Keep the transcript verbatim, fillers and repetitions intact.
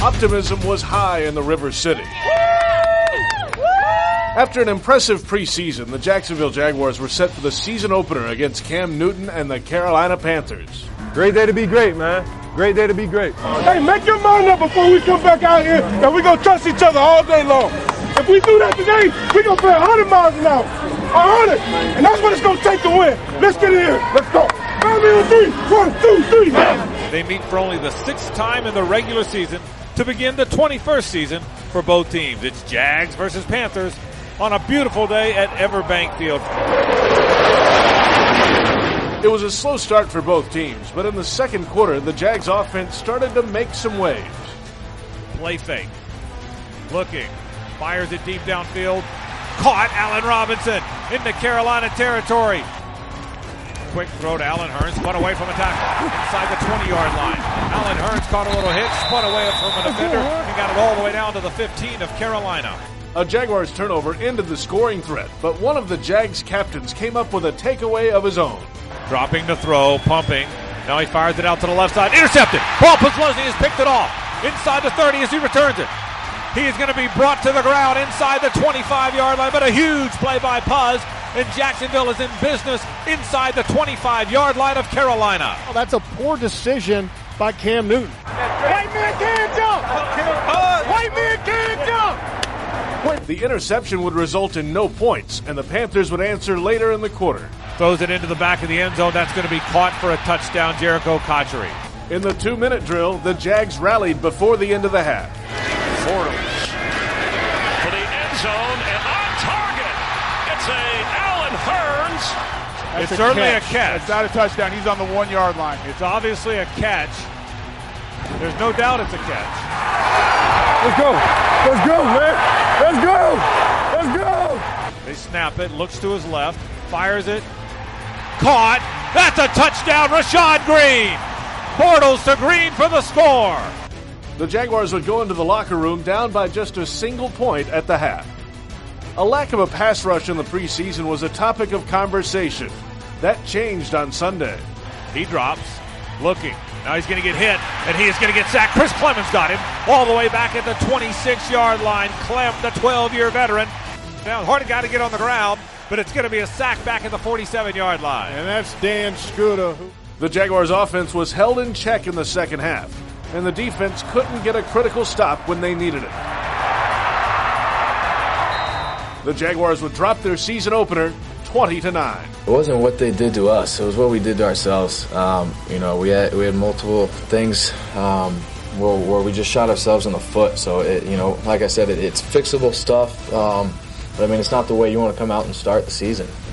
Optimism was high in the River City. After an impressive preseason, the Jacksonville Jaguars were set for the season opener against Cam Newton and the Carolina Panthers. Great day to be great, man. Great day to be great. Hey, make your mind up before we come back out here that we're going to trust each other all day long. If we do that today, we're going to play one hundred miles an hour. one hundred. And that's what it's going to take to win. Let's get in here. Let's go. Five on three. One, two, three. They meet for only the sixth time in the regular season to begin the twenty-first season for both teams. It's Jags versus Panthers on a beautiful day at Everbank Field. It was a slow start for both teams, but in the second quarter, the Jags offense started to make some waves. Play fake. Looking. Fires it deep downfield. Caught Allen Robinson into Carolina territory. Quick throw to Allen Hurns, spun away from a tackle inside the twenty-yard line. Allen Hurns caught a little hit, spun away from a defender, and got it all the way down to the fifteen of Carolina. A Jaguars turnover ended the scoring threat, but one of the Jags captains came up with a takeaway of his own. Dropping to throw, pumping. Now he fires it out to the left side. Intercepted. Paul Posluszny has picked it off. Inside the thirty as he returns it. He is going to be brought to the ground inside the twenty-five-yard line, but a huge play by Puz, and Jacksonville is in business inside the twenty-five-yard line of Carolina. Oh, that's a poor decision by Cam Newton. White man can't jump. White man can't jump. The interception would result in no points, and the Panthers would answer later in the quarter. Throws it into the back of the end zone. That's going to be caught for a touchdown, Jericho Cotchery. In the two-minute drill, the Jags rallied before the end of the half. Bortles for the end zone and on target. It's a Allen Hurns. That's it's a certainly catch. a catch. It's not a touchdown. He's on the one-yard line. It's obviously a catch. There's no doubt it's a catch. Let's go. Let's go, man. Let's go. Let's go. They snap it. Looks to his left. Fires it. Caught. That's a touchdown. Rashad Green. Bortles to Green for the score. The Jaguars would go into the locker room down by just a single point at the half. A lack of a pass rush in the preseason was a topic of conversation. That changed on Sunday. He drops, looking. Now he's going to get hit, and he is going to get sacked. Chris Clemons got him all the way back at the twenty-six-yard line. Clem, the twelve-year veteran. Now, Harden got to get on the ground, but it's going to be a sack back at the forty-seven-yard line. And that's Dan Scooter. The Jaguars' offense was held in check in the second half, and the defense couldn't get a critical stop when they needed it. The Jaguars would drop their season opener twenty to nine. It wasn't what they did to us. It was what we did to ourselves. Um, you know, we had we had multiple things um, where, where we just shot ourselves in the foot. So, it, you know, like I said, it, it's fixable stuff. Um, but, I mean, it's not the way you want to come out and start the season.